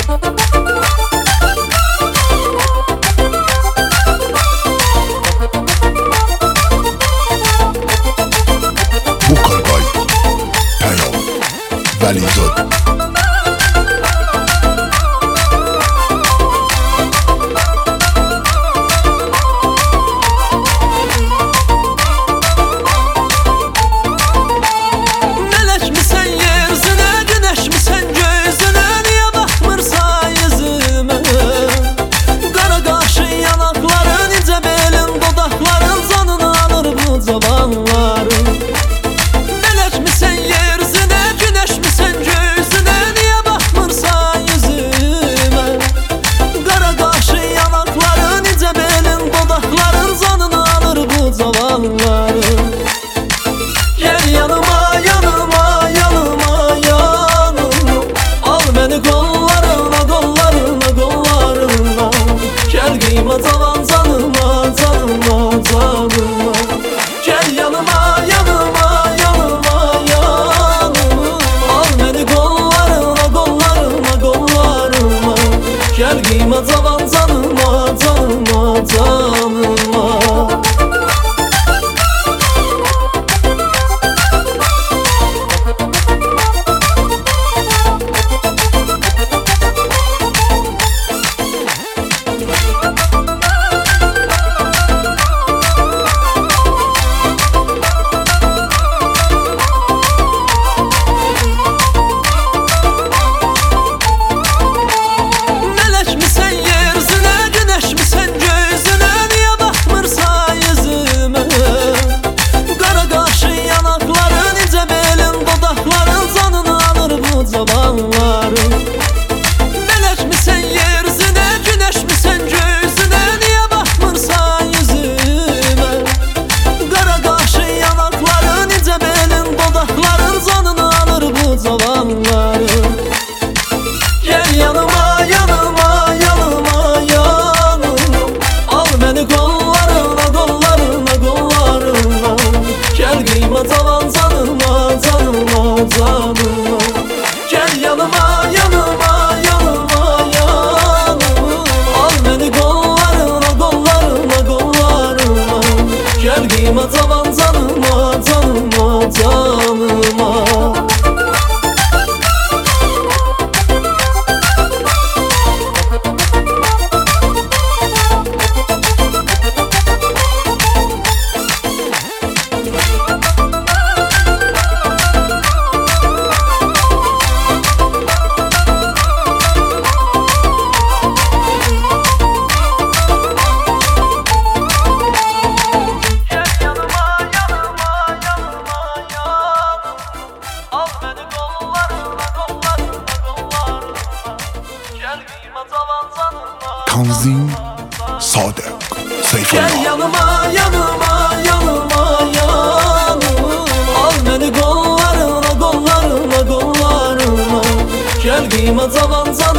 Bukalbay Peyam Velizad gel yanıma yanıma yanıma yanıma, al beni kollarına kollarına kollarına, gel giyme tavan canıma canıma canıma. Gel yanıma yanıma yanıma yanıma, al beni kollarına kollarına kollarına, gel giyme tavan canıma canıma canıma. Melek misin yeryüzüne, güneş misin göğsüne, niye bakmırsan yüzüme? Qara qaşı yanakların, incə belin dodaqların canını alır bu cavanların. Gel yanıma yanıma yanıma yanıma, al beni kollarına kollarına kollarına, gel giyme tavan canıma canıma canıma. Gel yanıma yanıma yanıma yanıma, al beni kollarına kollarına kollarına, gel giyme tavan canıma canıma canıma. Tanzim Sadık Seyfullah. Gel yanıma yanıma yanıma yanıma, al beni kollarına kollarına kollarına, gel giyme tavan